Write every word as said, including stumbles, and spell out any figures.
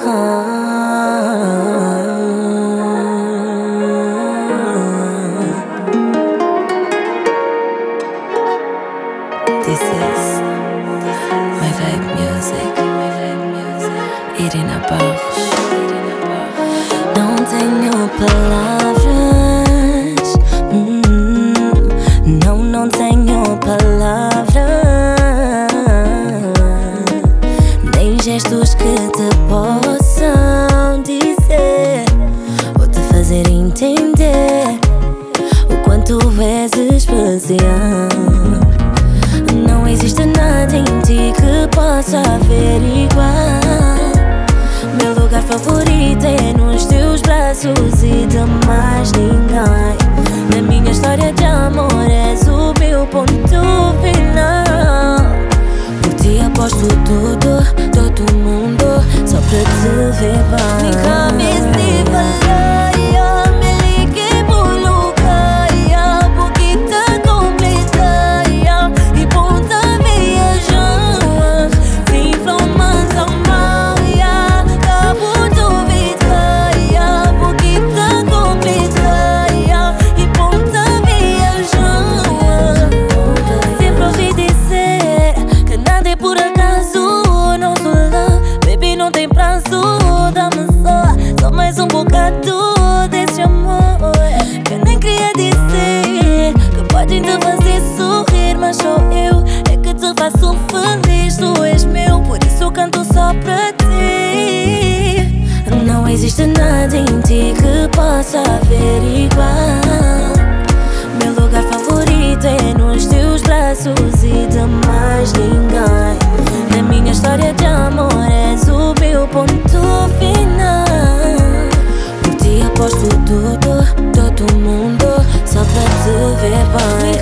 This is my vibe music. Irina Barros. Não tenho palavras. hum, Não, não tenho palavras. Nem gestos que te possam dizer ou te fazer entender o quanto és especial. Não existe nada em ti que possa haver igual. Meu lugar favorito é nos teus braços e de mais ninguém. Na minha história de amor és o meu ponto final. Por ti aposto tudo, todo mundo, só para te ver bem. Nunca me estive alheia, me liguei por lugar, porque te completei e ponta viajar. Sem flores ao mar, acabo de viver, porque te completei e ponta viajar. Sempre ouvi dizer que nada é por acaso. Não sou lá, baby, não tem prazo. Dá-me só, só mais um bocado desse amor. Que eu nem queria dizer que podem te fazer sorrir, mas sou eu é que te faço feliz. Tu és meu, por isso eu canto só para ti. Não existe nada em ti que possa haver igual. Meu lugar favorito é nos teus braços e de mais ninguém. Na minha história de amor és o meu ponto final. Por ti aposto tudo, todo mundo, só para te ver bem.